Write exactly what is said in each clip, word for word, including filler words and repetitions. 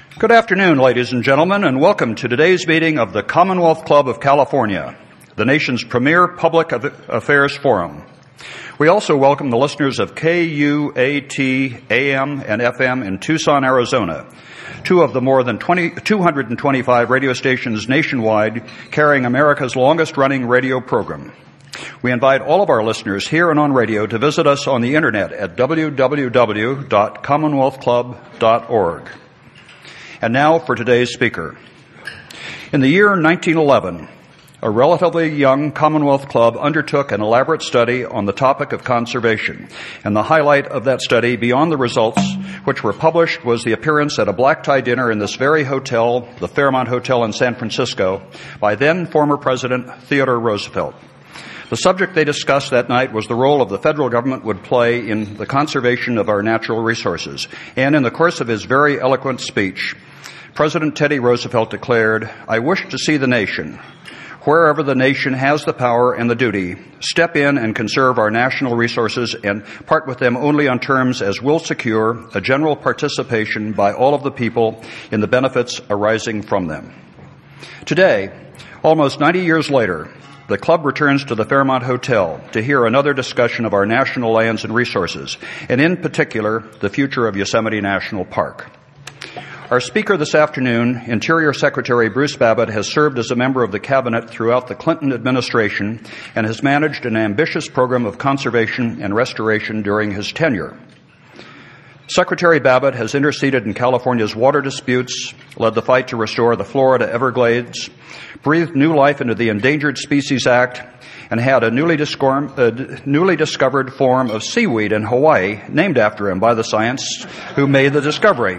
Good afternoon, ladies and gentlemen, and welcome to today's meeting of the Commonwealth Club of California, the nation's premier public affairs forum. We also welcome the listeners of K U A T A M and F M in Tucson, Arizona, two of the more than two hundred twenty-five radio stations nationwide carrying America's longest-running radio program. We invite all of our listeners here and on radio to visit us on the Internet at w w w dot commonwealth club dot org. And now for today's speaker. In the year nineteen eleven, a relatively young Commonwealth Club undertook an elaborate study on the topic of conservation, and the highlight of that study, beyond the results which were published, was the appearance at a black-tie dinner in this very hotel, the Fairmont Hotel in San Francisco, by then former President Theodore Roosevelt. The subject they discussed that night was the role of the federal government would play in the conservation of our natural resources, and in the course of his very eloquent speech, President Teddy Roosevelt declared, "I wish to see the nation, wherever the nation has the power and the duty, step in and conserve our national resources and part with them only on terms as will secure a general participation by all of the people in the benefits arising from them." Today, almost ninety years later, the club returns to the Fairmont Hotel to hear another discussion of our national lands and resources, and in particular, the future of Yosemite National Park. Our speaker this afternoon, Interior Secretary Bruce Babbitt, has served as a member of the cabinet throughout the Clinton administration and has managed an ambitious program of conservation and restoration during his tenure. Secretary Babbitt has interceded in California's water disputes, led the fight to restore the Florida Everglades, breathed new life into the Endangered Species Act, and had a newly, discor- uh, newly discovered form of seaweed in Hawaii named after him by the scientists who made the discovery.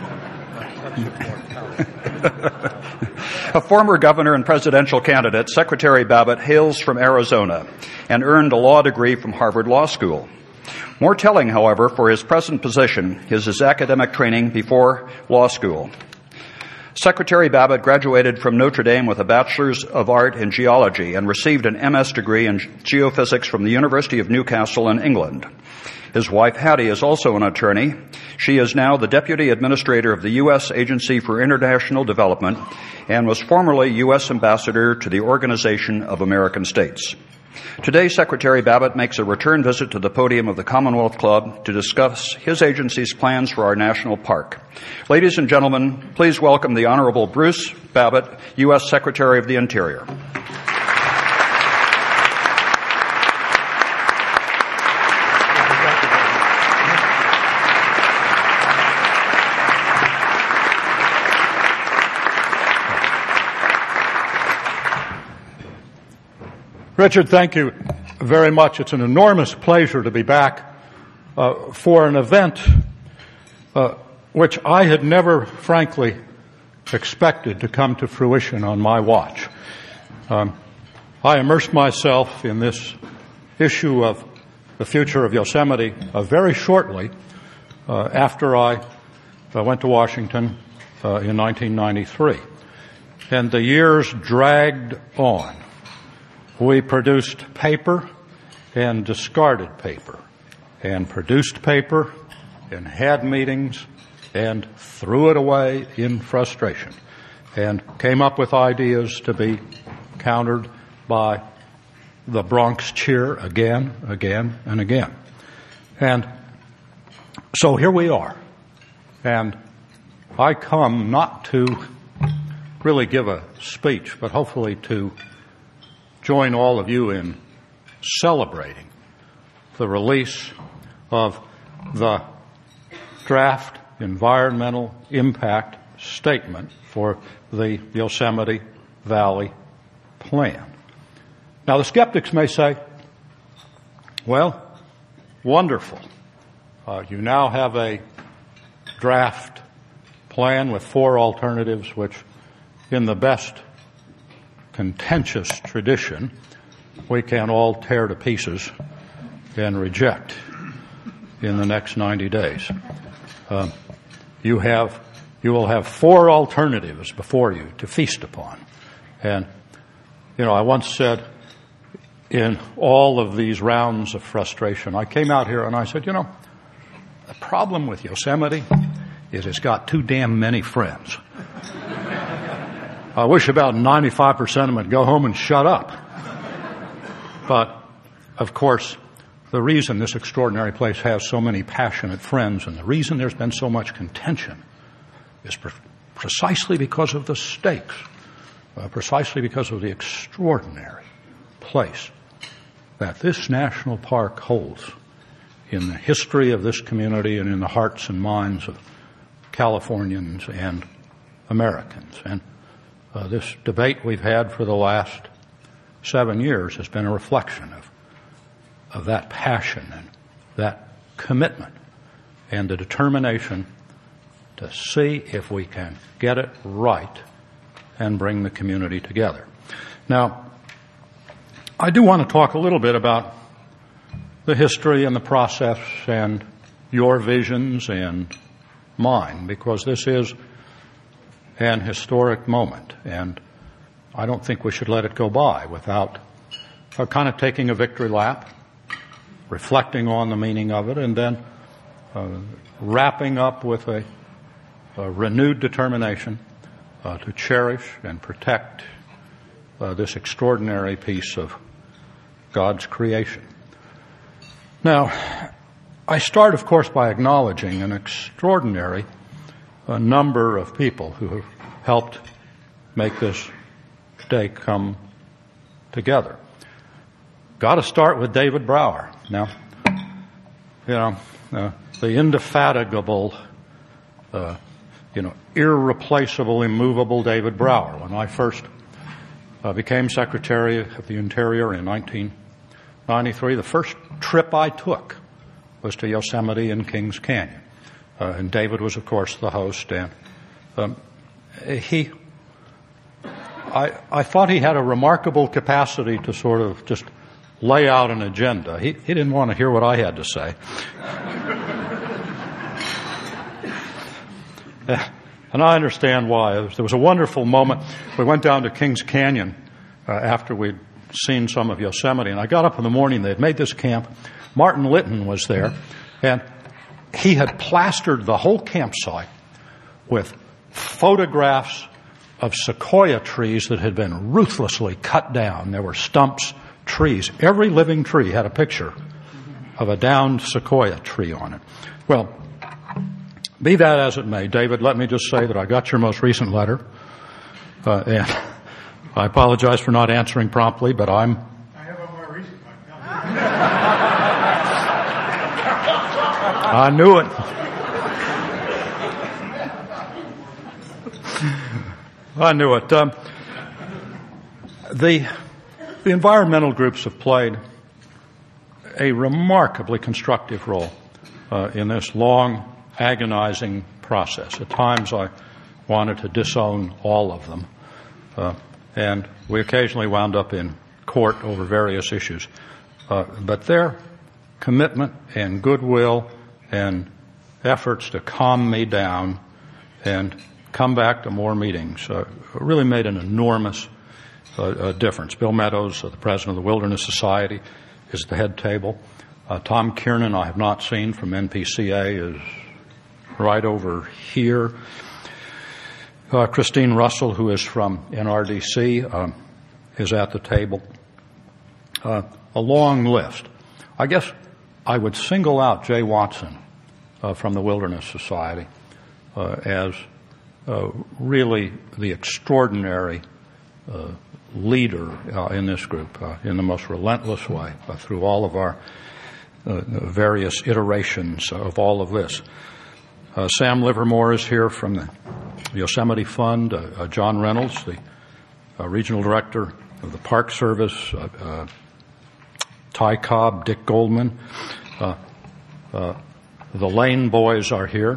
A former governor and presidential candidate, Secretary Babbitt hails from Arizona and earned a law degree from Harvard Law School. More telling, however, for his present position is his academic training before law school. Secretary Babbitt graduated from Notre Dame with a Bachelor's of Art in Geology and received an M S degree in Geophysics from the University of Newcastle in England. His wife, Hattie, is also an attorney. She is now the Deputy Administrator of the U S Agency for International Development and was formerly U S Ambassador to the Organization of American States. Today, Secretary Babbitt makes a return visit to the podium of the Commonwealth Club to discuss his agency's plans for our national park. Ladies and gentlemen, please welcome the Honorable Bruce Babbitt, U S Secretary of the Interior. Richard, thank you very much. It's an enormous pleasure to be back uh, for an event uh, which I had never, frankly, expected to come to fruition on my watch. Um, I immersed myself in this issue of the future of Yosemite uh, very shortly uh, after I uh, went to Washington uh, in nineteen ninety-three. And the years dragged on. We produced paper and discarded paper, and produced paper and had meetings and threw it away in frustration, and came up with ideas to be countered by the Bronx cheer again, again, and again. And so here we are. And I come not to really give a speech, but hopefully to join all of you in celebrating the release of the draft environmental impact statement for the Yosemite Valley Plan. Now, the skeptics may say, well, wonderful. Uh, you now have a draft plan with four alternatives, which in the best contentious tradition, we can all tear to pieces and reject in the next ninety days. Uh, you have, you will have four alternatives before you to feast upon. And, you know, I once said in all of these rounds of frustration, I came out here and I said, you know, the problem with Yosemite is it's got too damn many friends. I wish about ninety-five percent of them would go home and shut up. But, of course, the reason this extraordinary place has so many passionate friends and the reason there's been so much contention is pre- precisely because of the stakes, uh, precisely because of the extraordinary place that this national park holds in the history of this community and in the hearts and minds of Californians and Americans. And uh, this debate we've had for the last seven years has been a reflection of of that passion and that commitment and the determination to see if we can get it right and bring the community together. Now, I do want to talk a little bit about the history and the process and your visions and mine, because this is an historic moment, and I don't think we should let it go by without uh, kind of taking a victory lap, reflecting on the meaning of it, and then uh, wrapping up with a, a renewed determination uh, to cherish and protect uh, this extraordinary piece of God's creation. Now, I start, of course, by acknowledging an extraordinary uh, number of people who have helped make this day come together. Got to start with David Brower. Now, you know, uh, the indefatigable, uh, you know, irreplaceable, immovable David Brower. When I first uh, became Secretary of the Interior in nineteen ninety-three, the first trip I took was to Yosemite and Kings Canyon. Uh, and David was, of course, the host. And um, he, I, I thought he had a remarkable capacity to sort of just lay out an agenda. He, he didn't want to hear what I had to say. And I understand why. There was a wonderful moment. We went down to Kings Canyon uh, after we'd seen some of Yosemite, and I got up in the morning. They had made this camp. Martin Litton was there, and he had plastered the whole campsite with photographs of sequoia trees that had been ruthlessly cut down. There were stumps, trees. Every living tree had a picture of a downed sequoia tree on it. Well, be that as it may, David, let me just say that I got your most recent letter, uh, and I apologize for not answering promptly, but I'm... I have a more recent one. I knew it. I knew it. Um, the... The environmental groups have played a remarkably constructive role uh, in this long, agonizing process. At times I wanted to disown all of them, uh, and we occasionally wound up in court over various issues. Uh, but their commitment and goodwill and efforts to calm me down and come back to more meetings uh, really made an enormous a difference. Bill Meadows, uh, the president of the Wilderness Society, is at the head table. Uh, Tom Kiernan, I have not seen, from N P C A, is right over here. Uh, Christine Russell, who is from N R D C, um, is at the table. Uh, a long list. I guess I would single out Jay Watson uh, from the Wilderness Society uh, as uh, really the extraordinary uh, leader uh, in this group uh, in the most relentless way uh, through all of our uh, various iterations of all of this. Uh, Sam Livermore is here from the Yosemite Fund. Uh, uh, John Reynolds, the uh, regional director of the Park Service. Uh, uh, Ty Cobb, Dick Goldman. Uh, uh, the Lane boys are here.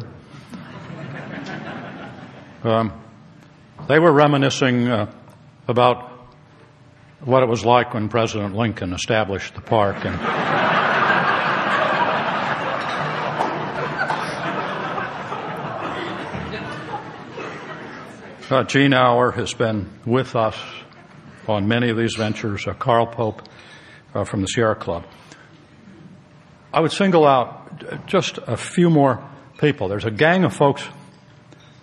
Um, they were reminiscing uh, about what it was like when President Lincoln established the park. And uh, Gene Auer has been with us on many of these ventures. Uh, Carl Pope uh, from the Sierra Club. I would single out just a few more people. There's a gang of folks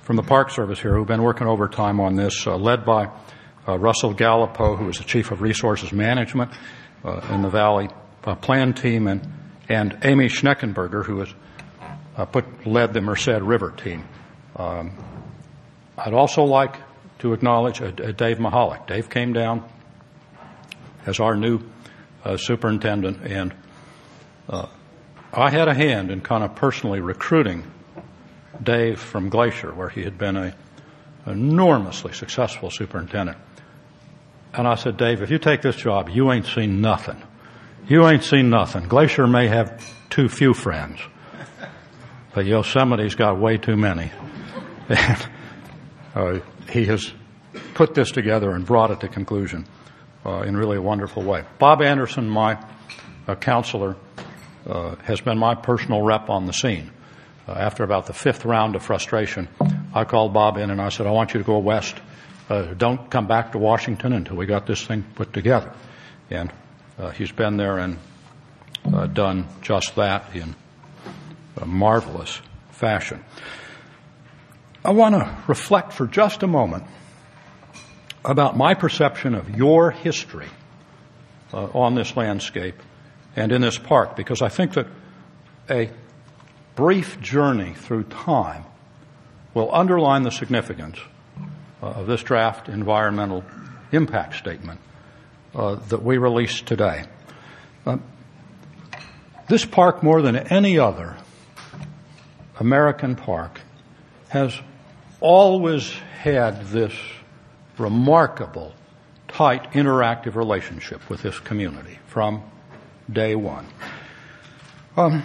from the Park Service here who've been working overtime on this, uh, led by uh, Russell Gallipo, who is the Chief of Resources Management uh, in the Valley uh, Plan Team, and, and Amy Schneckenberger, who has uh, put, led the Merced River Team. Um, I'd also like to acknowledge uh, uh, Dave Mahalik. Dave came down as our new uh, superintendent, and uh, I had a hand in kind of personally recruiting Dave from Glacier, where he had been a enormously successful superintendent. And I said, Dave, if you take this job, you ain't seen nothing. You ain't seen nothing. Glacier may have too few friends, but Yosemite's got way too many. And uh, he has put this together and brought it to conclusion uh, in really a wonderful way. Bob Anderson, my uh, counselor, uh, has been my personal rep on the scene. Uh, after about the fifth round of frustration, I called Bob in and I said, I want you to go west. Uh, don't come back to Washington until we got this thing put together. And uh, he's been there and uh, done just that in a marvelous fashion. I want to reflect for just a moment about my perception of your history uh, on this landscape and in this park, because I think that a brief journey through time will underline the significance uh, of this draft environmental impact statement uh, that we released today. Uh, this park, more than any other American park, has always had this remarkable, tight, interactive relationship with this community from day one. Um,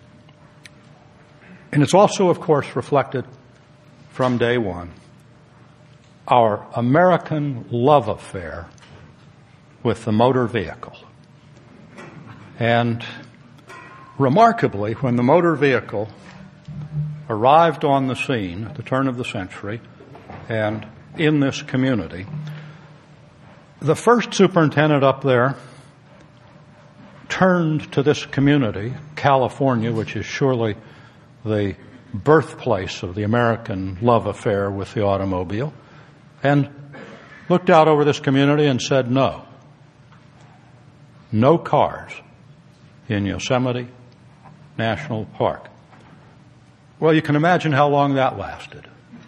and it's also, of course, reflected from day one our American love affair with the motor vehicle. And remarkably, when the motor vehicle arrived on the scene at the turn of the century and in this community, the first superintendent up there turned to this community, California, which is surely the birthplace of the American love affair with the automobile, and looked out over this community and said, no, no cars in Yosemite National Park. Well, you can imagine how long that lasted.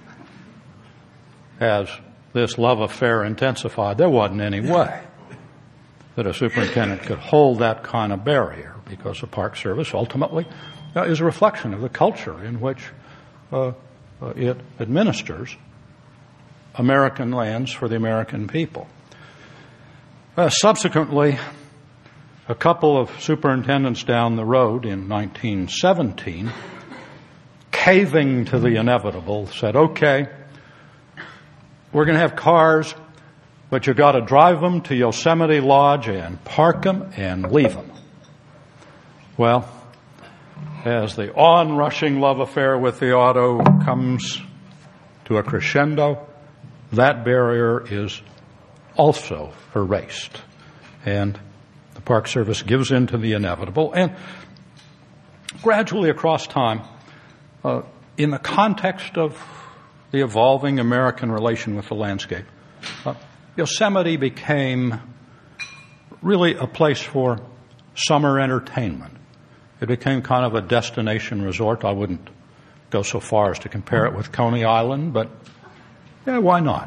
As this love affair intensified, there wasn't any way that a superintendent could hold that kind of barrier, because the Park Service ultimately uh, is a reflection of the culture in which uh, uh, it administers American lands for the American people. Uh, subsequently, a couple of superintendents down the road in nineteen seventeen, caving to the inevitable, said, okay, we're going to have cars, but you've got to drive them to Yosemite Lodge and park them and leave them. Well, as the onrushing love affair with the auto comes to a crescendo, that barrier is also erased. And the Park Service gives in to the inevitable. And gradually across time, uh, in the context of the evolving American relation with the landscape, uh, Yosemite became really a place for summer entertainment. It became kind of a destination resort. I wouldn't go so far as to compare it with Coney Island, but yeah, why not?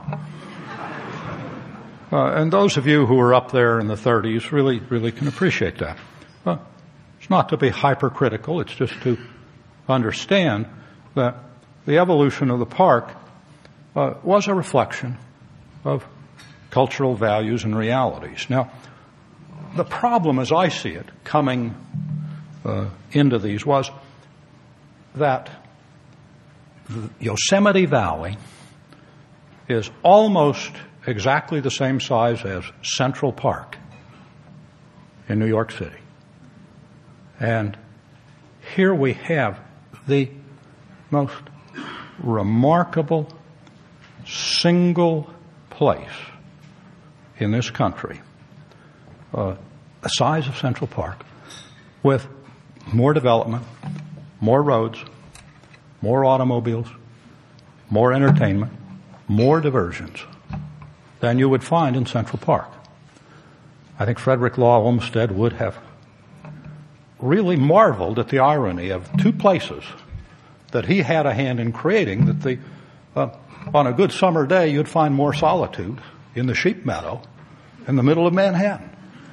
Uh, and those of you who were up there in the thirties really, really can appreciate that. Uh, it's not to be hypercritical. It's just to understand that the evolution of the park uh, was a reflection of cultural values and realities. Now, the problem, as I see it, coming uh, into these was that the Yosemite Valley is almost exactly the same size as Central Park in New York City. And here we have the most remarkable single place in this country, uh, the size of Central Park, with more development, more roads, more automobiles, more entertainment, more diversions than you would find in Central Park. I think Frederick Law Olmsted would have really marveled at the irony of two places that he had a hand in creating, that the, uh, on a good summer day you'd find more solitude in the sheep meadow in the middle of Manhattan.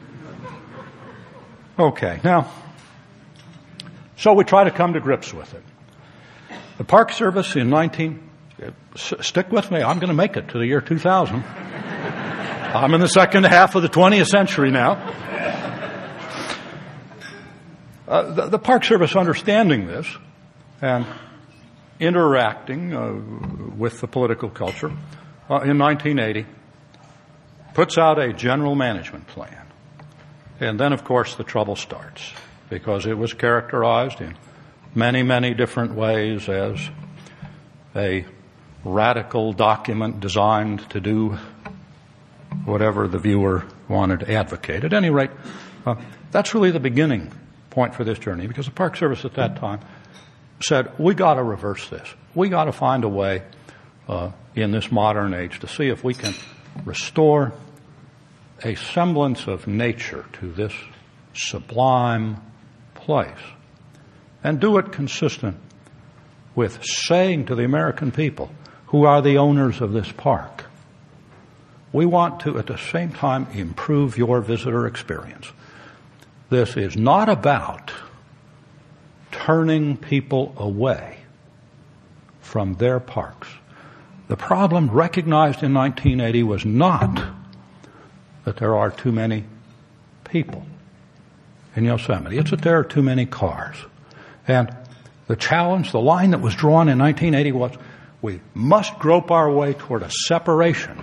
Okay, now, so we try to come to grips with it. The Park Service in nineteen, stick with me, I'm going to make it to the year two thousand. I'm in the second half of the twentieth century now. Uh, the, the Park Service, understanding this and interacting uh, with the political culture, uh, in nineteen eighty, puts out a general management plan. And then, of course, the trouble starts, because it was characterized in many, many different ways as a radical document designed to do whatever the viewer wanted to advocate. At any rate, uh, that's really the beginning point for this journey, because the Park Service at that time said, we got to reverse this. We got to find a way uh, in this modern age to see if we can restore a semblance of nature to this sublime place, and do it consistent with saying to the American people, who are the owners of this park, we want to, at the same time, improve your visitor experience. This is not about turning people away from their parks. The problem recognized in nineteen eighty was not that there are too many people in Yosemite. It's that there are too many cars. And the challenge, the line that was drawn in nineteen eighty was, we must grope our way toward a separation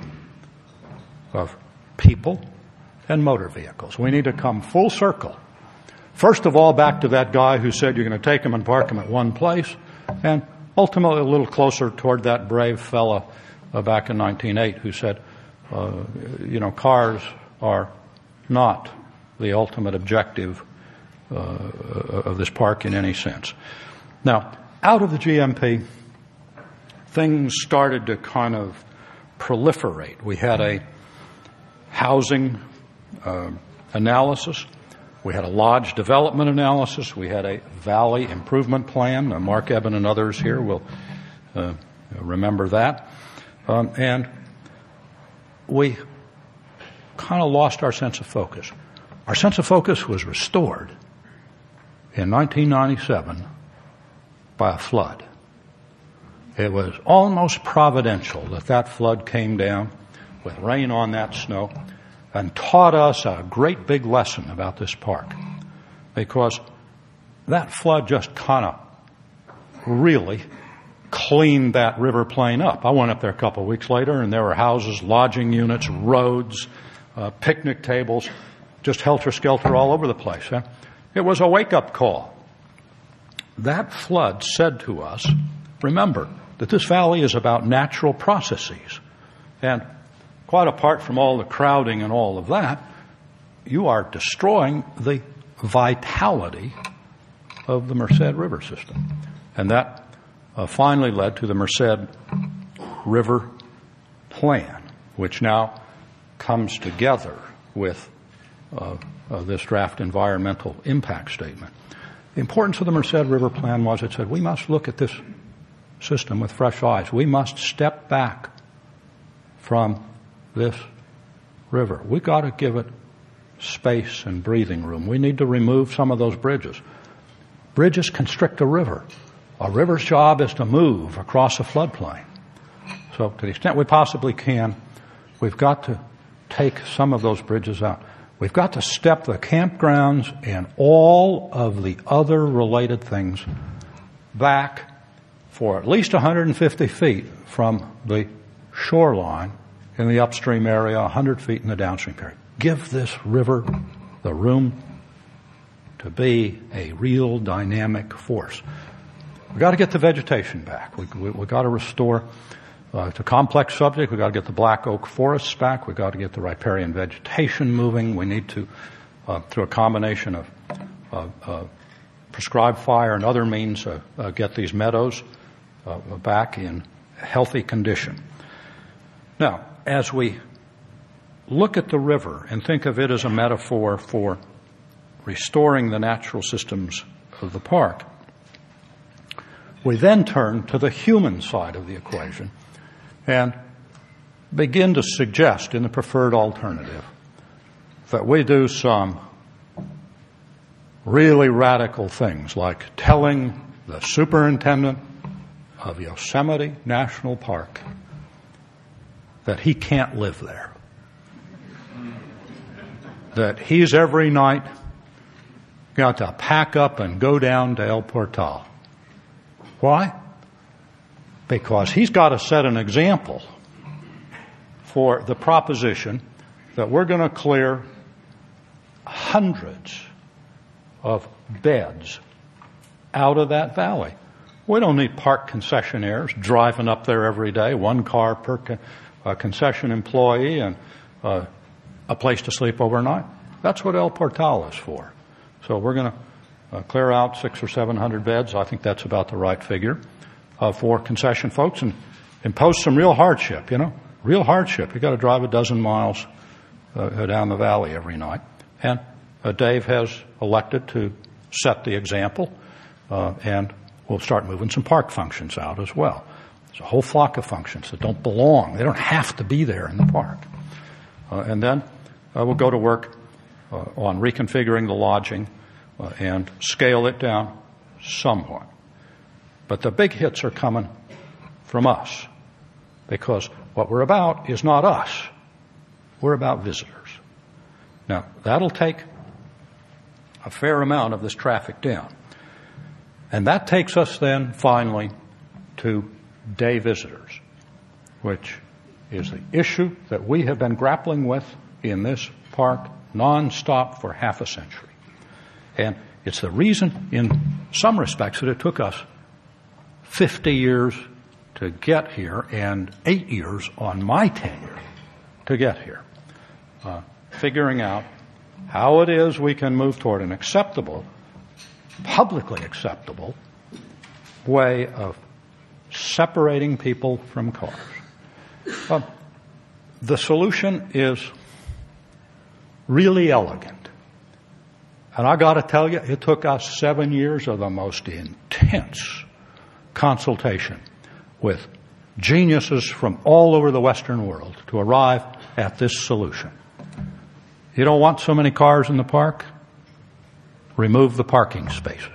of people and motor vehicles. We need to come full circle. First of all, back to that guy who said you're going to take them and park them at one place, and ultimately a little closer toward that brave fella uh, back in nineteen oh eight who said, uh, you know, cars are not the ultimate objective uh, of this park in any sense. Now, out of the G M P, things started to kind of proliferate. We had a housing uh, analysis. We had a lodge development analysis. We had a valley improvement plan. Uh, Mark Eben and others here will uh, remember that. Um, and we kind of lost our sense of focus. Our sense of focus was restored in nineteen ninety-seven by a flood. It was almost providential that that flood came down with rain on that snow and taught us a great big lesson about this park, because that flood just kind of really cleaned that river plain up. I went up there a couple of weeks later, and there were houses, lodging units, roads, uh, picnic tables, just helter-skelter all over the place. Huh? It was a wake-up call. That flood said to us, remember that this valley is about natural processes, and quite apart from all the crowding and all of that, you are destroying the vitality of the Merced River system. And that uh, finally led to the Merced River Plan, which now comes together with uh, uh, this draft environmental impact statement. The importance of the Merced River Plan was it said we must look at this system with fresh eyes. We must step back from this river. We've got to give it space and breathing room. We need to remove some of those bridges. Bridges constrict a river. A river's job is to move across a floodplain. So to the extent we possibly can, we've got to take some of those bridges out. We've got to step the campgrounds and all of the other related things back for at least one hundred fifty feet from the shoreline in the upstream area, one hundred feet in the downstream area. Give this river the room to be a real dynamic force. We've got to get the vegetation back. We, we, we've got to restore, uh, it's a complex subject. We've got to get the black oak forests back. We've got to get the riparian vegetation moving. We need to, uh, through a combination of uh, uh, prescribed fire and other means, uh, uh, get these meadows uh, back in healthy condition. Now, as we look at the river and think of it as a metaphor for restoring the natural systems of the park, we then turn to the human side of the equation and begin to suggest in the preferred alternative that we do some really radical things like telling the superintendent of Yosemite National Park that he can't live there. That he's every night got to pack up and go down to El Portal. Why? Because he's got to set an example for the proposition that we're going to clear hundreds of beds out of that valley. We don't need park concessionaires driving up there every day, one car per con- uh, concession employee and uh, a place to sleep overnight. That's what El Portal is for. So we're going to uh, clear out six or seven hundred beds. I think that's about the right figure uh, for concession folks, and impose some real hardship. You know, real hardship. You got to drive a dozen miles uh, down the valley every night, and uh, Dave has elected to set the example, uh, and we'll start moving some park functions out as well. There's a whole flock of functions that don't belong. They don't have to be there in the park. Uh, and then uh, we'll go to work uh, on reconfiguring the lodging uh, and scale it down somewhat. But the big hits are coming from us, because what we're about is not us. We're about visitors. Now, that'll take a fair amount of this traffic down. And that takes us then finally to day visitors, which is the issue that we have been grappling with in this park nonstop for half a century. And it's the reason, in some respects, that it took us fifty years to get here and eight years on my tenure to get here. Uh, figuring out how it is we can move toward an acceptable, publicly acceptable way of separating people from cars. Uh, the solution is really elegant. And I got to tell you, it took us seven years of the most intense consultation with geniuses from all over the Western world to arrive at this solution. You don't want so many cars in the park? Remove the parking spaces.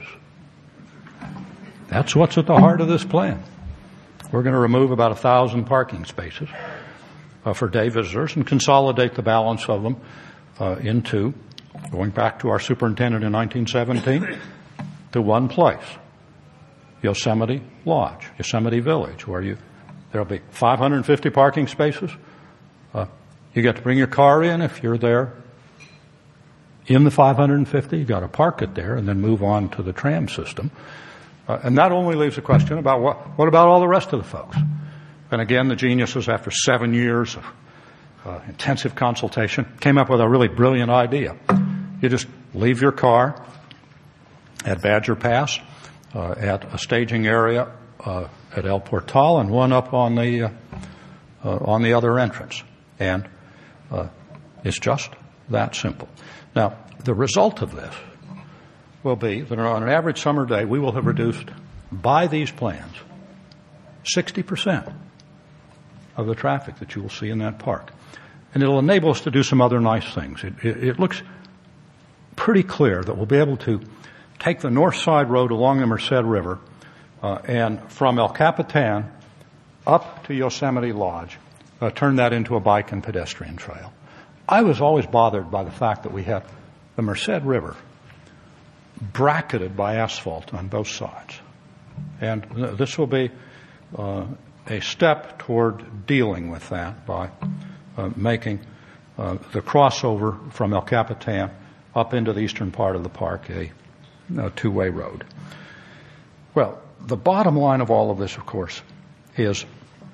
That's what's at the heart of this plan. We're going to remove about a thousand parking spaces uh, for day visitors and consolidate the balance of them uh, into, going back to our superintendent in nineteen seventeen, to one place, Yosemite Lodge, Yosemite Village, where you there'll be five hundred fifty parking spaces. Uh, you get to bring your car in if you're there in the five hundred fifty. You got to park it there and then move on to the tram system. Uh, and that only leaves a question about what, what about all the rest of the folks? And again, the geniuses, after seven years of uh, intensive consultation, came up with a really brilliant idea. You just leave your car at Badger Pass, uh, at a staging area uh, at El Portal, and one up on the uh, uh, on the other entrance. And uh, it's just that simple. Now, the result of this will be that on an average summer day, we will have reduced, by these plans, sixty percent of the traffic that you will see in that park. And it'll enable us to do some other nice things. It, it, it looks pretty clear that we'll be able to take the north side road along the Merced River uh, and from El Capitan up to Yosemite Lodge, uh, turn that into a bike and pedestrian trail. I was always bothered by the fact that we had the Merced River bracketed by asphalt on both sides. And this will be uh, a step toward dealing with that by uh, making uh, the crossover from El Capitan up into the eastern part of the park a, a two-way road. Well, the bottom line of all of this, of course, is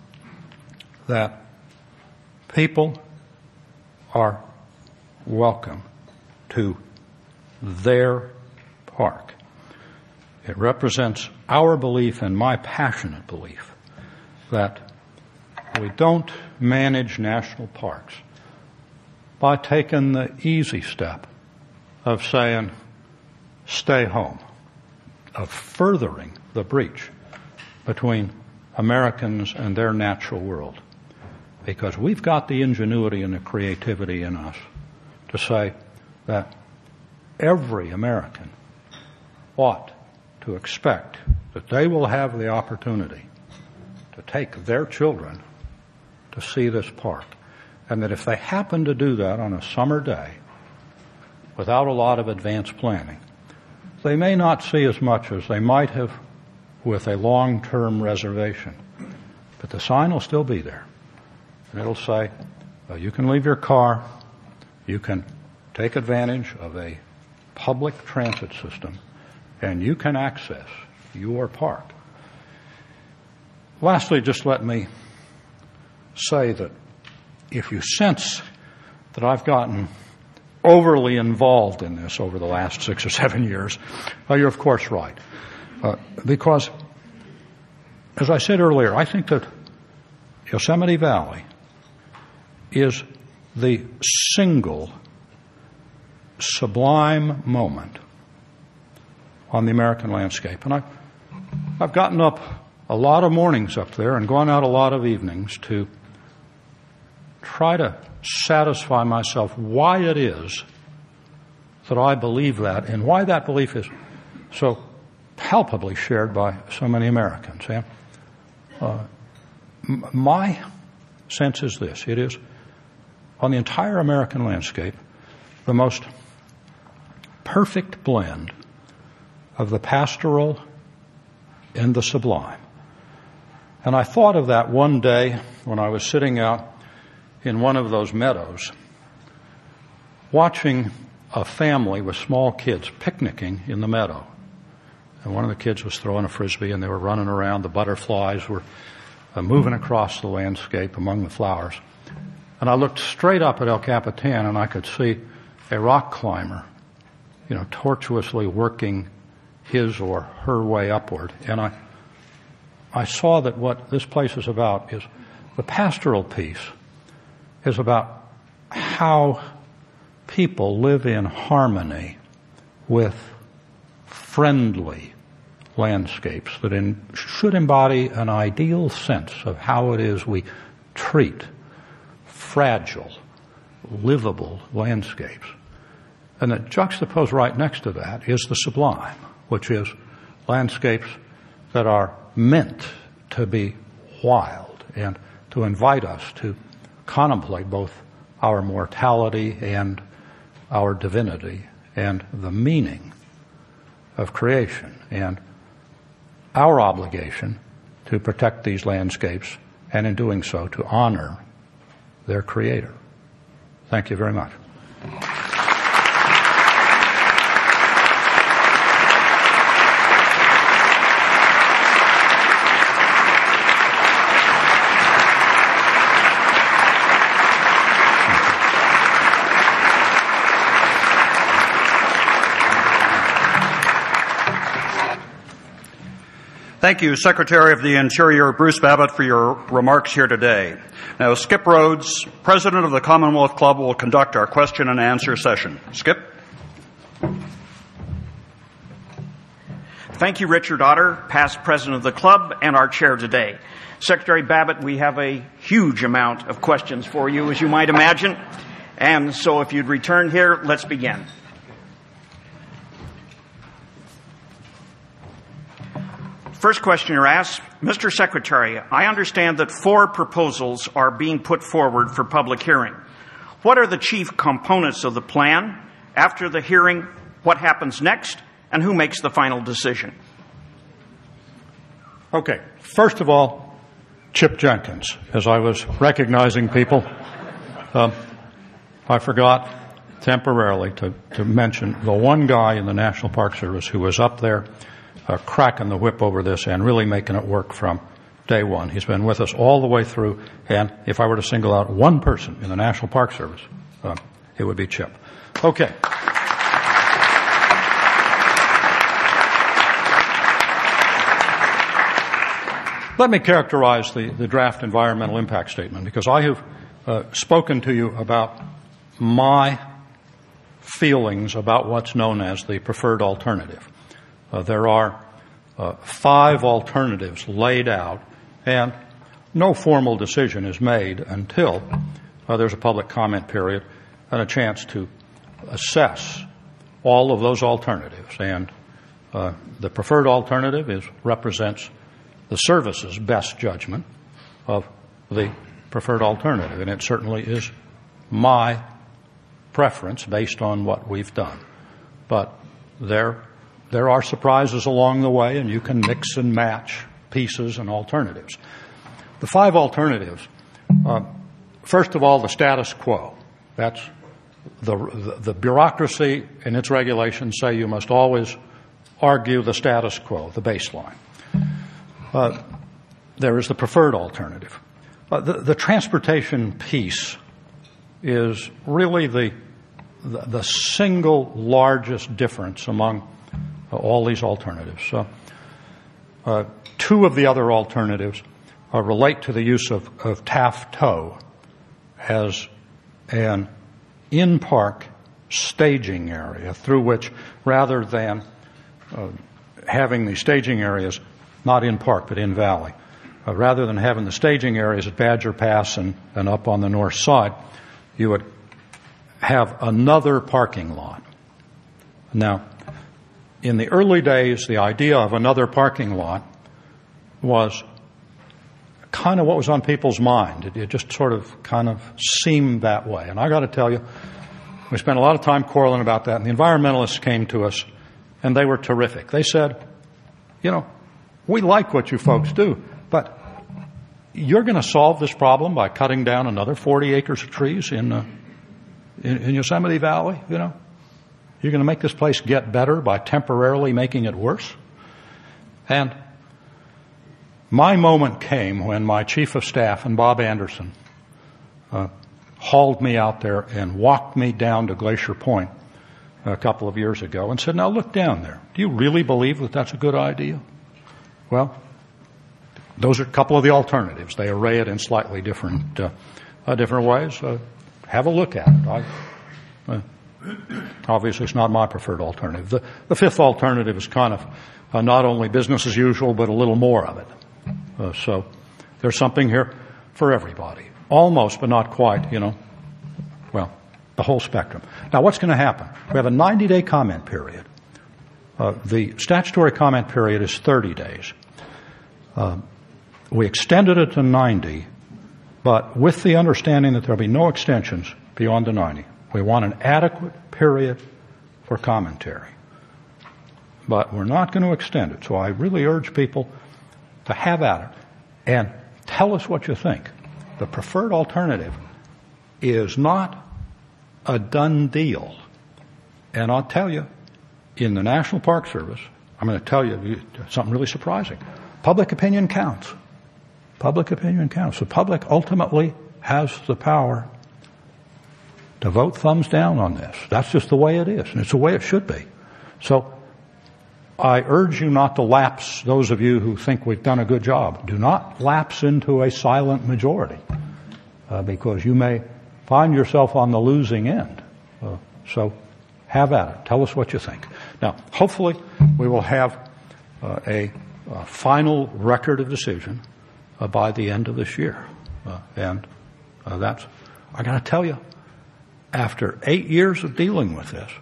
that people are welcome to their park. It represents our belief and my passionate belief that we don't manage national parks by taking the easy step of saying, stay home, of furthering the breach between Americans and their natural world. Because we've got the ingenuity and the creativity in us to say that every American ought to expect that they will have the opportunity to take their children to see this park. And that if they happen to do that on a summer day without a lot of advanced planning, they may not see as much as they might have with a long-term reservation. But the sign will still be there. And it'll say, well, you can leave your car, you can take advantage of a public transit system, and you can access your park. Lastly, just let me say that if you sense that I've gotten overly involved in this over the last six or seven years, well, you're of course right. Uh, because, as I said earlier, I think that Yosemite Valley is the single sublime moment on the American landscape. And I, I've gotten up a lot of mornings up there and gone out a lot of evenings to try to satisfy myself why it is that I believe that and why that belief is so palpably shared by so many Americans. And, uh, m- my sense is this. It is, on the entire American landscape, the most perfect blend of the pastoral and the sublime. And I thought of that one day when I was sitting out in one of those meadows, watching a family with small kids picnicking in the meadow. And one of the kids was throwing a frisbee, and they were running around. The butterflies were uh, moving across the landscape among the flowers. And I looked straight up at El Capitan, and I could see a rock climber, you know, tortuously working his or her way upward. And I, I saw that what this place is about is the pastoral piece is about how people live in harmony with friendly landscapes that in, should embody an ideal sense of how it is we treat fragile, livable landscapes. And that juxtaposed right next to that is the sublime, which is landscapes that are meant to be wild and to invite us to contemplate both our mortality and our divinity and the meaning of creation and our obligation to protect these landscapes and in doing so to honor their creator. Thank you very much. Thank you, Secretary of the Interior Bruce Babbitt, for your remarks here today. Now, Skip Rhodes, President of the Commonwealth Club, will conduct our question and answer session. Skip? Thank you, Richard Otter, past President of the Club and our chair today. Secretary Babbitt, we have a huge amount of questions for you, as you might imagine. And so if you'd return here, let's begin. First questioner asks, Mister Secretary, I understand that four proposals are being put forward for public hearing. What are the chief components of the plan? After the hearing, what happens next? And who makes the final decision? Okay. First of all, Chip Jenkins. As I was recognizing people, um, I forgot temporarily to, to mention the one guy in the National Park Service who was up there Uh, cracking the whip over this and really making it work from day one. He's been with us all the way through, and if I were to single out one person in the National Park Service, uh, it would be Chip. Okay. Let me characterize the, the draft environmental impact statement, because I have uh, spoken to you about my feelings about what's known as the preferred alternative. Uh, there are uh, five alternatives laid out, and no formal decision is made until uh, there's a public comment period and a chance to assess all of those alternatives. And uh, the preferred alternative is represents the service's best judgment of the preferred alternative, and it certainly is my preference based on what we've done. But there, there are surprises along the way, and you can mix and match pieces and alternatives. The five alternatives, uh, first of all, the status quo. That's the, the, the bureaucracy and its regulations say you must always argue the status quo, the baseline. Uh, there is the preferred alternative. Uh, the, the transportation piece is really the, the, the single largest difference among uh, all these alternatives. So, uh, two of the other alternatives uh, relate to the use of, of Taft Tow as an in-park staging area through which, rather than uh, having the staging areas not in park but in valley, uh, rather than having the staging areas at Badger Pass and, and up on the north side, you would have another parking lot. Now, in the early days, the idea of another parking lot was kind of what was on people's mind. It, it just sort of kind of seemed that way. And I got to tell you, we spent a lot of time quarreling about that, and the environmentalists came to us, and they were terrific. They said, you know, we like what you folks do, but you're going to solve this problem by cutting down another forty acres of trees in, uh, in, in Yosemite Valley, you know? You're going to make this place get better by temporarily making it worse? And my moment came when my chief of staff and Bob Anderson uh, hauled me out there and walked me down to Glacier Point a couple of years ago and said, now look down there. Do you really believe that that's a good idea? Well, those are a couple of the alternatives. They array it in slightly different uh, uh, different ways. Uh, have a look at it. I, uh, obviously, it's not my preferred alternative. The, the fifth alternative is kind of uh, not only business as usual, but a little more of it. Uh, so there's something here for everybody. Almost, but not quite, you know. Well, the whole spectrum. Now, what's going to happen? We have a ninety-day comment period. Uh, the statutory comment period is thirty days. Uh, we extended it to ninety, but with the understanding that there will be no extensions beyond the ninety. We want an adequate period for commentary. But we're not going to extend it, so I really urge people to have at it and tell us what you think. The preferred alternative is not a done deal. And I'll tell you, in the National Park Service, I'm going to tell you something really surprising. Public opinion counts. Public opinion counts. The public ultimately has the power to vote thumbs down on this. That's just the way it is, and it's the way it should be. So I urge you not to lapse, those of you who think we've done a good job, do not lapse into a silent majority, uh, because you may find yourself on the losing end. Uh, so have at it. Tell us what you think. Now, hopefully we will have uh, a, a final record of decision uh, by the end of this year. Uh, and uh, that's, I got to tell you, after eight years of dealing with this,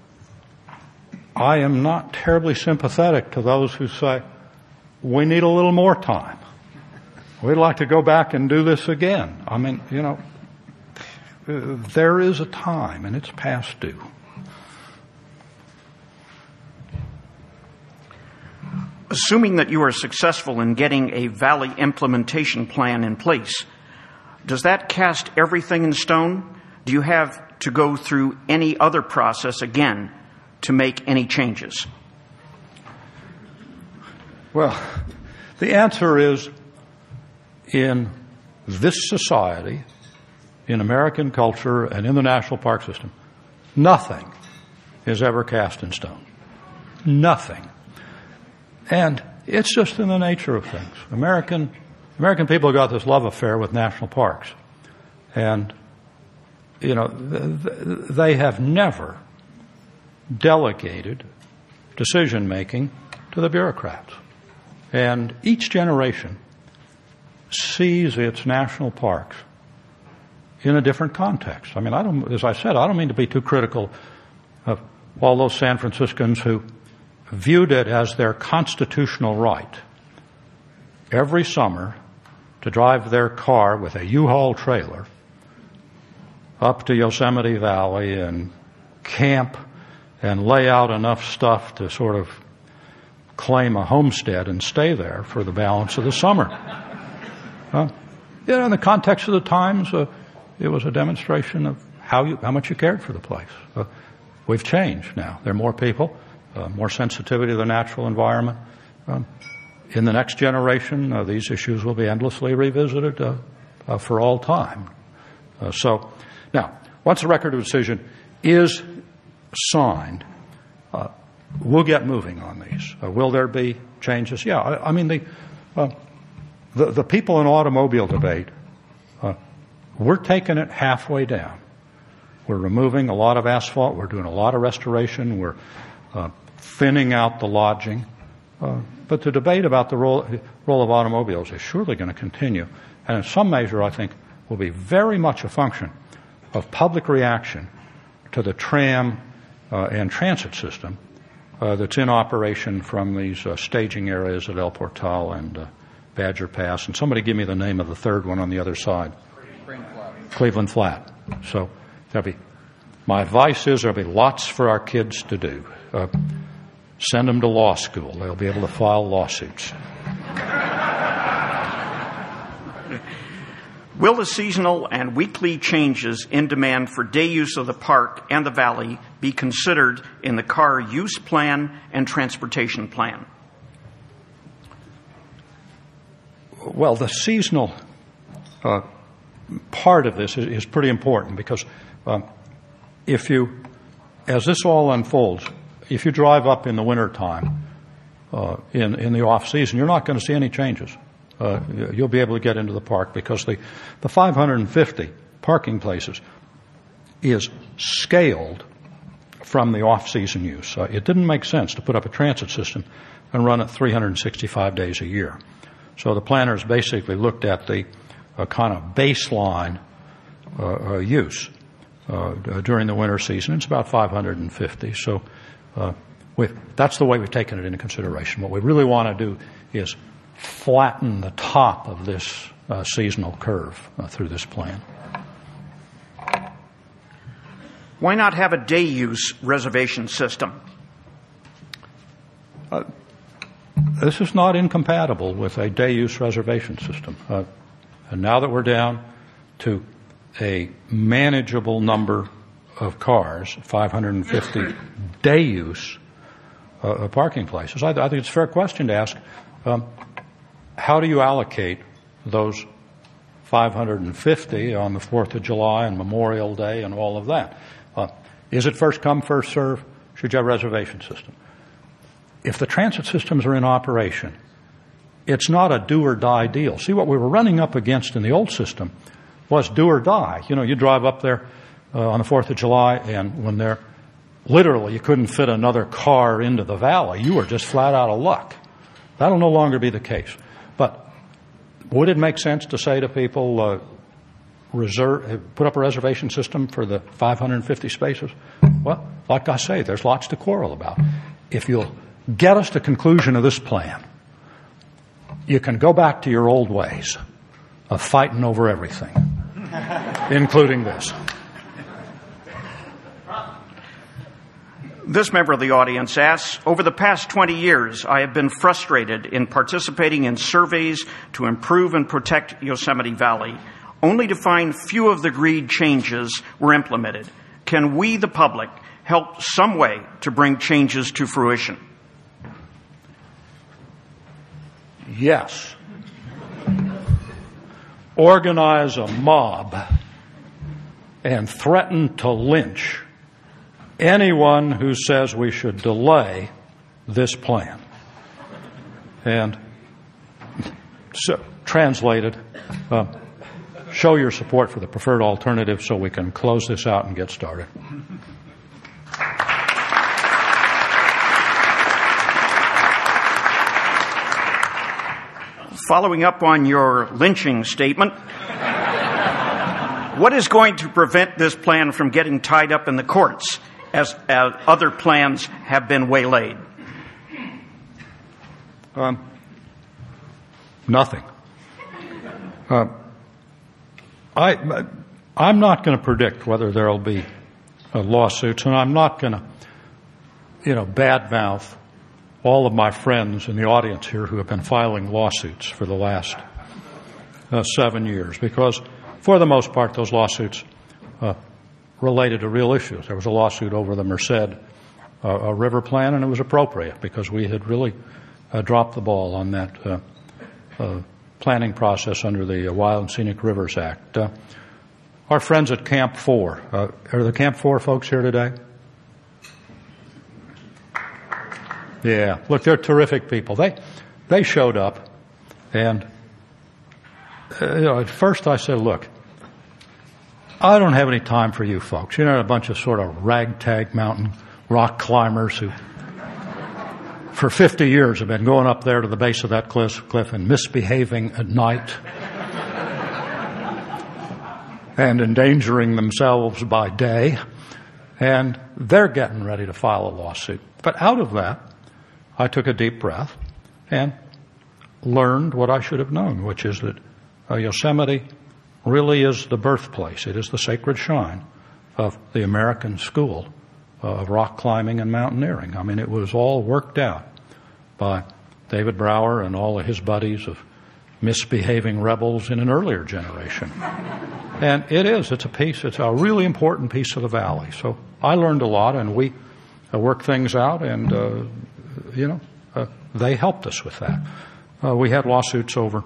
I am not terribly sympathetic to those who say, we need a little more time. We'd like to go back and do this again. I mean, you know, there is a time, and it's past due. Assuming that you are successful in getting a valley implementation plan in place, does that cast everything in stone? Do you have to go through any other process again to make any changes? Well, the answer is, in this society, in American culture, and in the national park system, nothing is ever cast in stone. Nothing. And it's just in the nature of things. American American people got this love affair with national parks. And, you know, th- th- they have never delegated decision-making to the bureaucrats. And each generation sees its national parks in a different context. I mean, I don't, as I said, I don't mean to be too critical of all those San Franciscans who viewed it as their constitutional right every summer to drive their car with a U-Haul trailer up to Yosemite Valley and camp and lay out enough stuff to sort of claim a homestead and stay there for the balance of the summer. Uh, you know, in the context of the times, uh, it was a demonstration of how you, how much you cared for the place. Uh, we've changed now. There are more people, uh, more sensitivity to the natural environment. Um, in the next generation, uh, these issues will be endlessly revisited uh, uh, for all time. Uh, so, now, once the record of decision is signed, uh, we'll get moving on these. Uh, will there be changes? Yeah, I, I mean, the, uh, the the people in automobile debate, uh, we're taking it halfway down. We're removing a lot of asphalt. We're doing a lot of restoration. We're uh, thinning out the lodging. Uh, but the debate about the role, role of automobiles is surely going to continue. And in some measure, I think, will be very much a function of public reaction to the tram uh, and transit system uh, that's in operation from these uh, staging areas at El Portal and uh, Badger Pass. And somebody give me the name of the third one on the other side. Flat. Cleveland Flat. So there'll be, my advice is there'll be lots for our kids to do. Uh, send them to law school. They'll be able to file lawsuits. Will the seasonal and weekly changes in demand for day use of the park and the valley be considered in the car use plan and transportation plan? Well, the seasonal uh, part of this is, is pretty important because um, if you, as this all unfolds, if you drive up in the wintertime uh, in, in the off-season, you're not going to see any changes. Uh, you'll be able to get into the park because the, the five hundred fifty parking places is scaled from the off-season use. Uh, it didn't make sense to put up a transit system and run it three hundred sixty-five days a year. So the planners basically looked at the uh, kind of baseline uh, uh, use uh, during the winter season. It's about five hundred fifty. So uh, we, that's the way we've taken it into consideration. What we really want to do is flatten the top of this uh, seasonal curve uh, through this plan. Why not have a day use reservation system? Uh, this is not incompatible with a day use reservation system. Uh, and now that we're down to a manageable number of cars, five hundred fifty day use uh, parking places, I, I think it's a fair question to ask. Um, How do you allocate those five hundred fifty on the fourth of July and Memorial Day and all of that? Uh, is it first come, first serve? Should you have a reservation system? If the transit systems are in operation, it's not a do or die deal. See, what we were running up against in the old system was do or die. You know, you drive up there uh, on the fourth of July, and when they're literally you couldn't fit another car into the valley, you were just flat out of luck. That'll no longer be the case. But would it make sense to say to people, uh, reserve, put up a reservation system for the five hundred fifty spaces? Well, like I say, there's lots to quarrel about. If you'll get us to conclusion of this plan, you can go back to your old ways of fighting over everything, including this. This member of the audience asks, over the past twenty years, I have been frustrated in participating in surveys to improve and protect Yosemite Valley, only to find few of the agreed changes were implemented. Can we, the public, help some way to bring changes to fruition? Yes. Organize a mob and threaten to lynch anyone who says we should delay this plan. and so, translated, uh, show your support for the preferred alternative so we can close this out and get started. Following up on your lynching statement, what is going to prevent this plan from getting tied up in the courts as, as other plans have been waylaid? Um, nothing. Uh, I, I'm not going to predict whether there will be uh, lawsuits, and I'm not going to, you know, badmouth all of my friends in the audience here who have been filing lawsuits for the last uh, seven years, because for the most part, those lawsuits uh, related to real issues. There was a lawsuit over the Merced uh, a river plan, and it was appropriate because we had really uh, dropped the ball on that uh, uh, planning process under the uh, Wild and Scenic Rivers Act. Uh, our friends at Camp Four, uh, are the Camp Four folks here today? Yeah, look, they're terrific people. They they showed up, and uh, you know, at first I said, look, I don't have any time for you folks. You're not a bunch of sort of ragtag mountain rock climbers who for fifty years have been going up there to the base of that cliff, cliff and misbehaving at night and endangering themselves by day. And they're getting ready to file a lawsuit. But out of that, I took a deep breath and learned what I should have known, which is that uh, Yosemite really is the birthplace. It is the sacred shrine of the American school uh, of rock climbing and mountaineering. I mean, it was all worked out by David Brower and all of his buddies of misbehaving rebels in an earlier generation. And it is, it's a piece, it's a really important piece of the valley. So I learned a lot, and we uh, worked things out, and, uh, you know, uh, they helped us with that. Uh, we had lawsuits over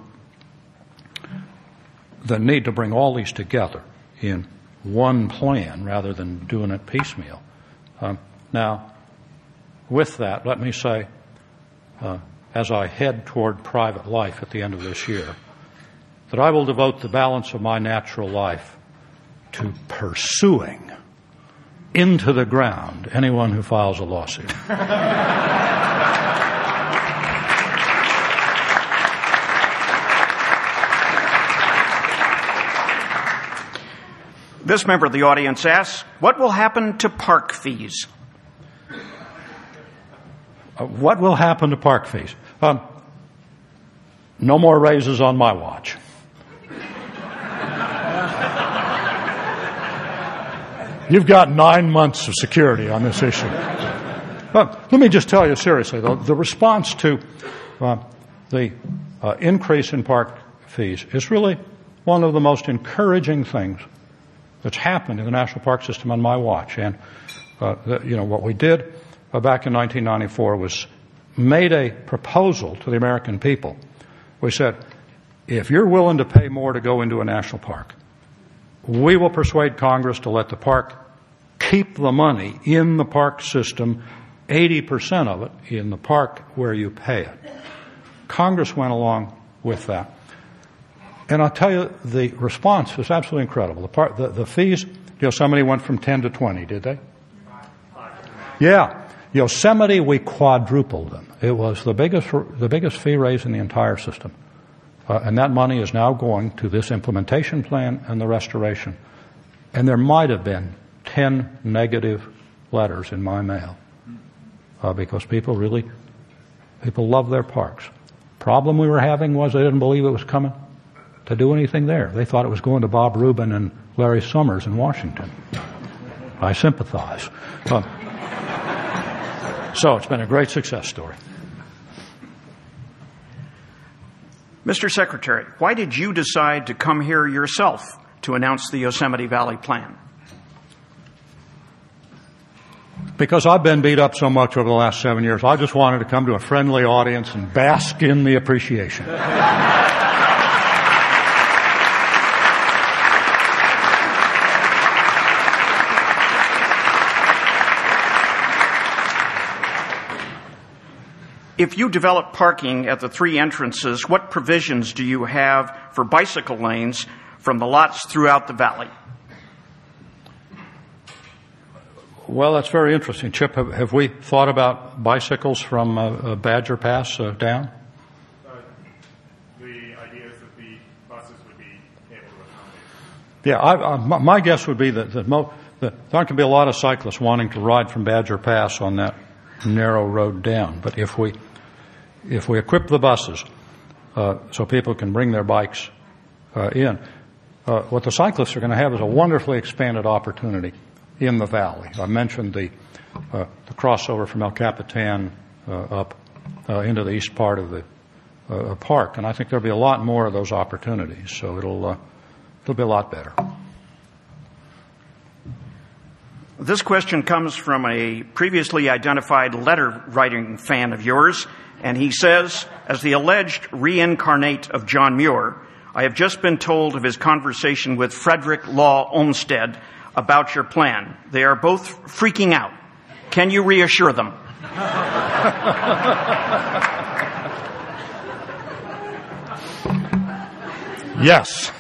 the need to bring all these together in one plan rather than doing it piecemeal. Um, now, with that, let me say, uh, as I head toward private life at the end of this year, that I will devote the balance of my natural life to pursuing into the ground anyone who files a lawsuit. This member of the audience asks, what will happen to park fees? Uh, what will happen to park fees? Um, no more raises on my watch. You've got nine months of security on this issue. Uh, let me just tell you seriously, though, the response to uh, the uh, increase in park fees is really one of the most encouraging things that's happened in the national park system on my watch. And, uh, the, you know, what we did uh, back in nineteen ninety-four was made a proposal to the American people. We said, if you're willing to pay more to go into a national park, we will persuade Congress to let the park keep the money in the park system, eighty percent of it in the park where you pay it. Congress went along with that. And I'll tell you, the response was absolutely incredible. The, part, the, the fees, Yosemite went from ten to twenty, did they? Yeah. Yosemite, we quadrupled them. It was the biggest, the biggest fee raise in the entire system. Uh, and that money is now going to this implementation plan and the restoration. And there might have been ten negative letters in my mail uh, because people really, people love their parks. Problem we were having was they didn't believe it was coming to do anything there. They thought it was going to Bob Rubin and Larry Summers in Washington. I sympathize. Uh, so it's been a great success story. Mister Secretary, why did you decide to come here yourself to announce the Yosemite Valley Plan? Because I've been beat up so much over the last seven years, I just wanted to come to a friendly audience and bask in the appreciation. if you develop parking at the three entrances, what provisions do you have for bicycle lanes from the lots throughout the valley? Well, that's very interesting. Chip, have, have we thought about bicycles from uh, uh, Badger Pass uh, down? Uh, the idea is that the buses would be able to accommodate. Yeah, I, I, my, my guess would be that, that, mo- that there aren't going to be a lot of cyclists wanting to ride from Badger Pass on that narrow road down. But if we if we equip the buses uh, so people can bring their bikes uh, in, uh, what the cyclists are going to have is a wonderfully expanded opportunity in the valley. I mentioned the uh, the crossover from El Capitan uh, up uh, into the east part of the uh, park, and I think there'll be a lot more of those opportunities. So it'll uh, it'll be a lot better. This question comes from a previously identified letter-writing fan of yours, and he says, as the alleged reincarnate of John Muir, I have just been told of his conversation with Frederick Law Olmsted about your plan. They are both freaking out. Can you reassure them? Yes.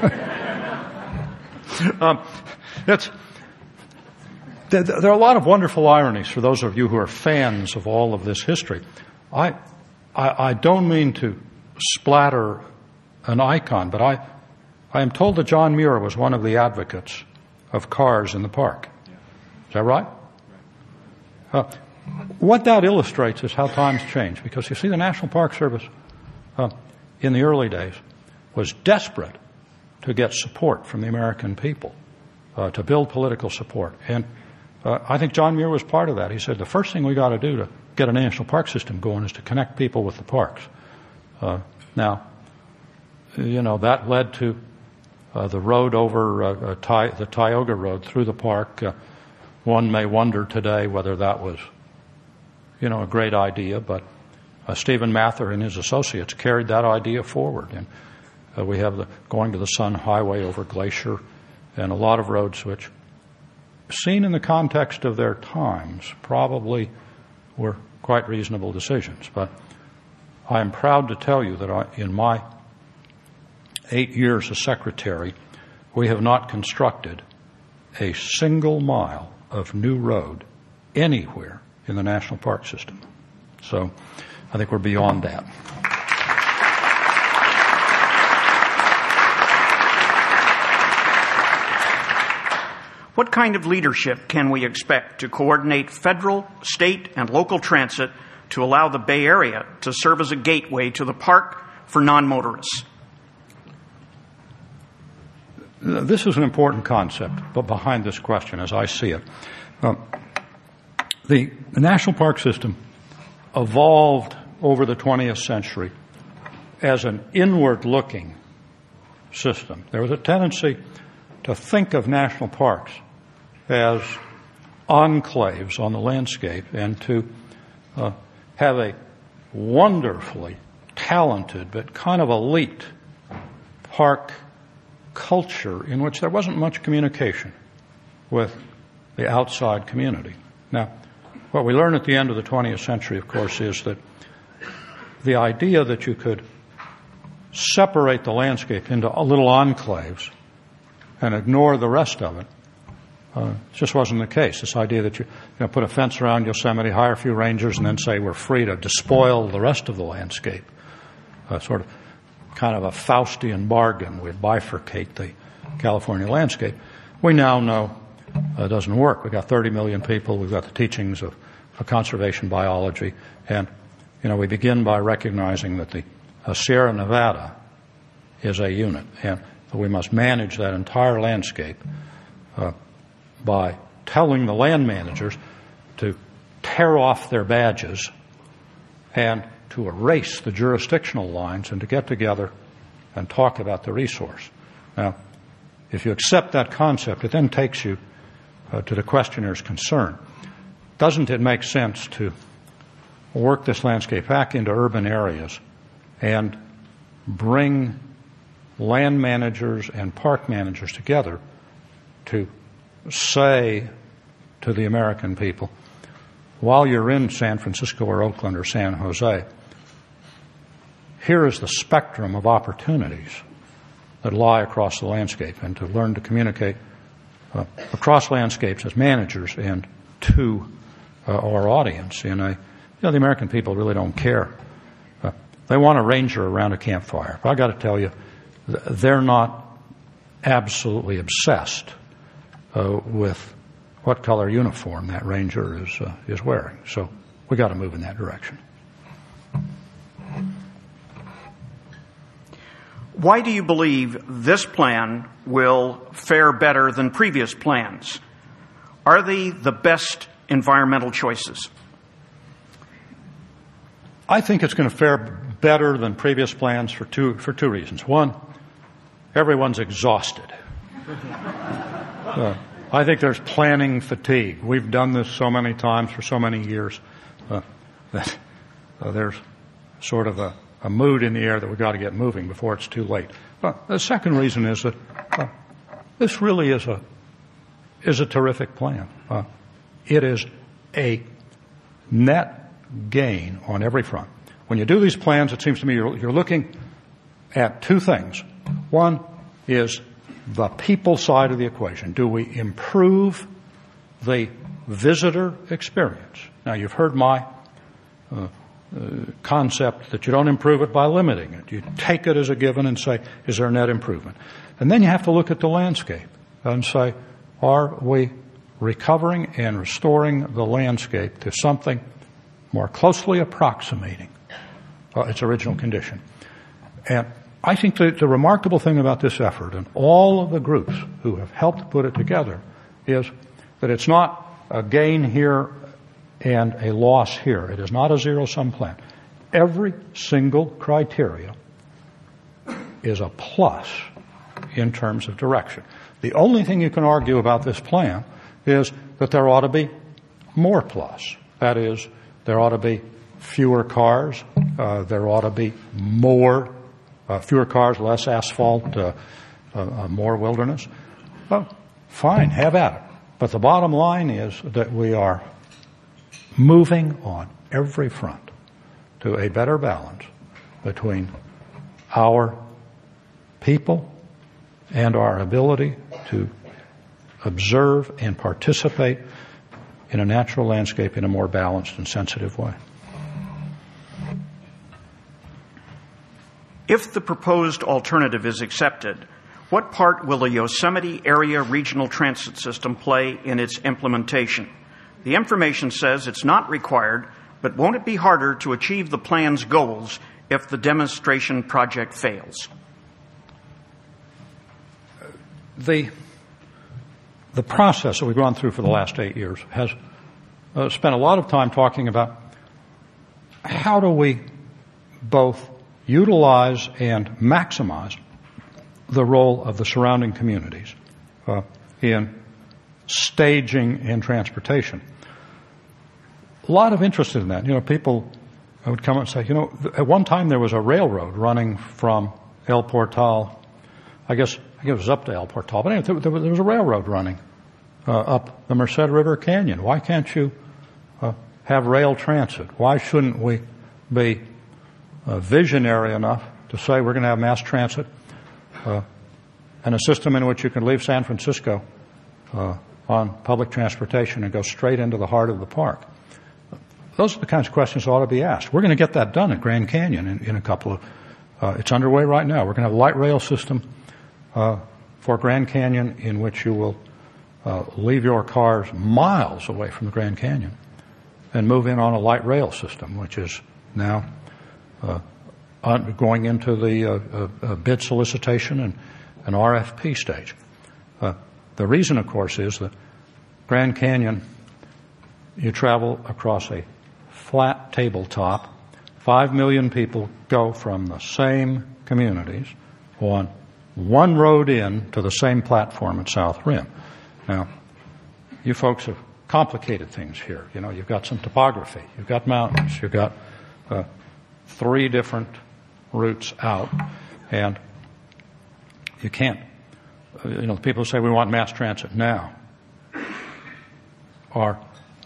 um, it's, there, there are a lot of wonderful ironies for those of you who are fans of all of this history. I, I, I don't mean to splatter an icon, but I, I am told that John Muir was one of the advocates of cars in the park. Is that right? Uh, what that illustrates is how times change, because you see the National Park Service uh, in the early days was desperate to get support from the American people, uh, to build political support. And uh, I think John Muir was part of that. He said the first thing we got to do to get a national park system going is to connect people with the parks. Uh, now, you know, that led to uh, the road over uh, uh, Ty- the Tioga Road through the park. Uh, one may wonder today whether that was, you know, a great idea, but uh, Stephen Mather and his associates carried that idea forward. And uh, we have the going to the Sun Highway over Glacier and a lot of roads which, seen in the context of their times, probably were quite reasonable decisions. But I am proud to tell you that I, in my eight years as secretary, we have not constructed a single mile of new road anywhere in the national park system. So I think we're beyond that. What kind of leadership can we expect to coordinate federal, state, and local transit to allow the Bay Area to serve as a gateway to the park for non-motorists? This is an important concept, but behind this question, as I see it, um, the, the national park system evolved over the twentieth century as an inward-looking system. There was a tendency to think of national parks as enclaves on the landscape and to uh, have a wonderfully talented but kind of elite park culture in which there wasn't much communication with the outside community. Now, what we learn at the end of the twentieth century, of course, is that the idea that you could separate the landscape into little enclaves and ignore the rest of it uh, just wasn't the case. This idea that you, you know, put a fence around Yosemite, hire a few rangers, and then say we're free to despoil the rest of the landscape, uh, sort of kind of a Faustian bargain. We'd bifurcate the California landscape. We now know uh, it doesn't work. We've got thirty million people. We've got the teachings of, of conservation biology. And, you know, we begin by recognizing that the uh, Sierra Nevada is a unit. And we must manage that entire landscape uh, by telling the land managers to tear off their badges and to erase the jurisdictional lines and to get together and talk about the resource. Now, if you accept that concept, it then takes you uh, to the questioner's concern. Doesn't it make sense to work this landscape back into urban areas and bring land managers and park managers together to say to the American people, while you're in San Francisco or Oakland or San Jose, here is the spectrum of opportunities that lie across the landscape, and to learn to communicate uh, across landscapes as managers and to uh, our audience. In a, you know, the American people really don't care. Uh, they want a ranger around a campfire. But I got to tell you, they're not absolutely obsessed uh, with what color uniform that ranger is uh, is wearing. So we got to move in that direction. Why do you believe this plan will fare better than previous plans? Are they the best environmental choices? I think it's going to fare better than previous plans for two for two reasons. One, everyone's exhausted. uh, I think there's planning fatigue. We've done this so many times for so many years uh, that uh, there's sort of a a mood in the air that we've got to get moving before it's too late. But the second reason is that uh, this really is a is a terrific plan. Uh, it is a net gain on every front. When you do these plans, it seems to me you're, you're looking at two things. One is the people side of the equation. Do we improve the visitor experience? Now, you've heard my uh, Uh, concept that you don't improve it by limiting it. You take it as a given and say, is there a net improvement? And then you have to look at the landscape and say, are we recovering and restoring the landscape to something more closely approximating uh, its original condition? And I think that the remarkable thing about this effort and all of the groups who have helped put it together is that it's not a gain here and a loss here. It is not a zero-sum plan. Every single criteria is a plus in terms of direction. The only thing you can argue about this plan is that there ought to be more plus. That is, there ought to be fewer cars, uh, there ought to be more, uh, fewer cars, less asphalt, uh, uh, uh, more wilderness. Well, fine, have at it. But the bottom line is that we are moving on every front to a better balance between our people and our ability to observe and participate in a natural landscape in a more balanced and sensitive way. If the proposed alternative is accepted, what part will the Yosemite Area Regional Transit System play in its implementation? The information says it's not required, but won't it be harder to achieve the plan's goals if the demonstration project fails? The, the process that we've gone through for the last eight years has uh, spent a lot of time talking about how do we both utilize and maximize the role of the surrounding communities uh, in staging and transportation. A lot of interest in that. You know, people would come and say, you know, at one time there was a railroad running from El Portal. I guess, I guess it was up to El Portal. But anyway, there was a railroad running uh, up the Merced River Canyon. Why can't you uh, have rail transit? Why shouldn't we be uh, visionary enough to say we're going to have mass transit uh, and a system in which you can leave San Francisco uh, on public transportation and go straight into the heart of the park? Those are the kinds of questions that ought to be asked. We're going to get that done at Grand Canyon in, in a couple of, uh, it's underway right now. We're going to have a light rail system uh, for Grand Canyon in which you will uh, leave your cars miles away from the Grand Canyon and move in on a light rail system, which is now uh, going into the uh, uh, bid solicitation and an R F P stage. Uh, the reason, of course, is that Grand Canyon, you travel across a flat tabletop. Five million people go from the same communities on one road in to the same platform at South Rim. Now, you folks have complicated things here. You know, you've got some topography, you've got mountains, you've got uh, three different routes out, and you can't, uh, you know, people say we want mass transit now are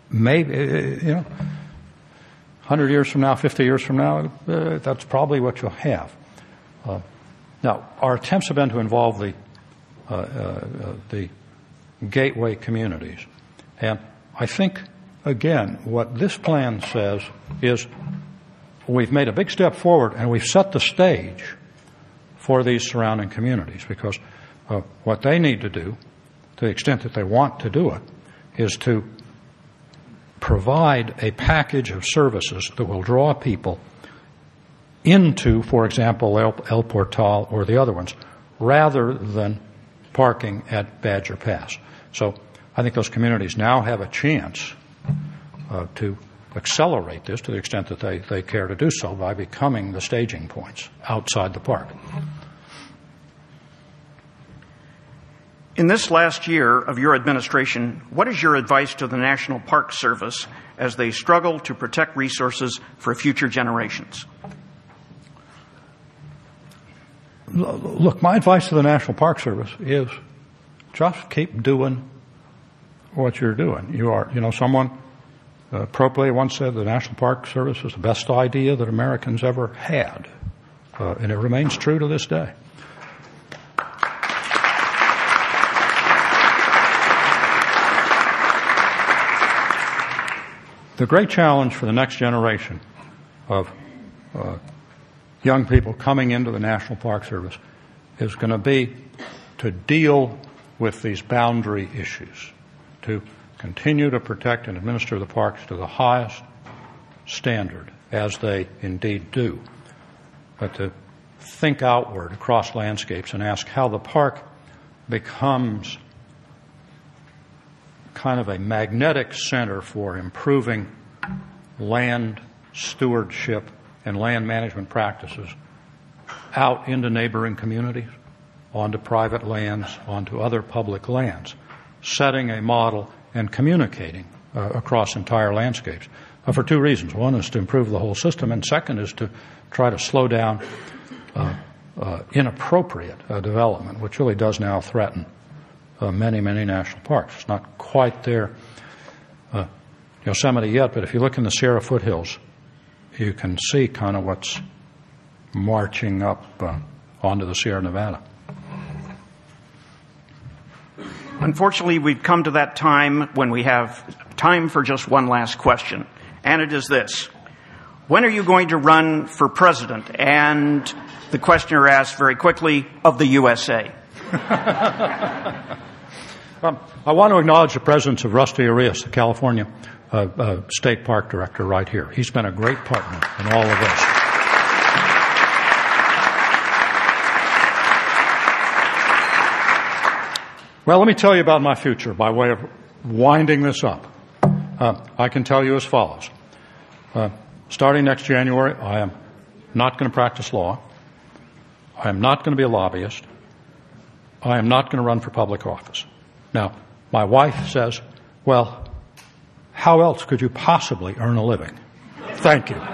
maybe, you know, one hundred years from now, fifty years from now, uh, that's probably what you'll have. Uh, now, our attempts have been to involve the uh, uh, the gateway communities. And I think, again, what this plan says is we've made a big step forward and we've set the stage for these surrounding communities, because uh, what they need to do, to the extent that they want to do it, is to provide a package of services that will draw people into, for example, El, El Portal or the other ones, rather than parking at Badger Pass. So I think those communities now have a chance uh, to accelerate this to the extent that they, they care to do so by becoming the staging points outside the park. In this last year of your administration, what is your advice to the National Park Service as they struggle to protect resources for future generations? Look, my advice to the National Park Service is just keep doing what you're doing. You are, you know, someone uh, appropriately once said the National Park Service is the best idea that Americans ever had, uh, and it remains true to this day. The great challenge for the next generation of uh, young people coming into the National Park Service is going to be to deal with these boundary issues, to continue to protect and administer the parks to the highest standard, as they indeed do, but to think outward across landscapes and ask how the park becomes kind of a magnetic center for improving land stewardship and land management practices out into neighboring communities, onto private lands, onto other public lands, setting a model and communicating uh, across entire landscapes uh, for two reasons. One is to improve the whole system, and second is to try to slow down uh, uh, inappropriate uh, development, which really does now threaten Uh, many, many national parks. It's not quite there, uh, Yosemite yet, but if you look in the Sierra foothills, you can see kind of what's marching up uh, onto the Sierra Nevada. Unfortunately, we've come to that time when we have time for just one last question, and it is this. When are you going to run for president? And the questioner asked very quickly, of the U S A. um, I want to acknowledge the presence of Rusty Arias, the California uh, uh, State Park Director, right here. He's been a great partner in all of this. Well, let me tell you about my future by way of winding this up. Uh, I can tell you as follows. Uh, starting next January, I am not going to practice law. I am not going to be a lobbyist. I am not going to run for public office. Now, my wife says, well, how else could you possibly earn a living? Thank you.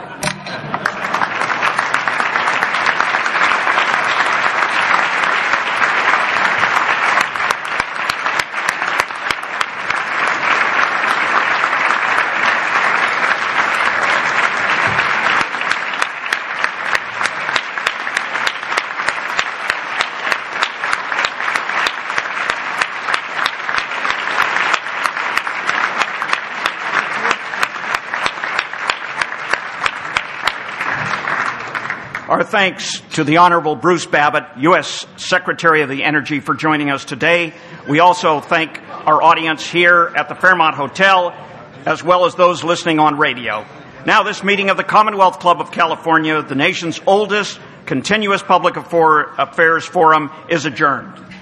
Our thanks to the Honorable Bruce Babbitt, U S Secretary of the Energy, for joining us today. We also thank our audience here at the Fairmont Hotel, as well as those listening on radio. Now, this meeting of the Commonwealth Club of California, the nation's oldest continuous public affairs forum, is adjourned.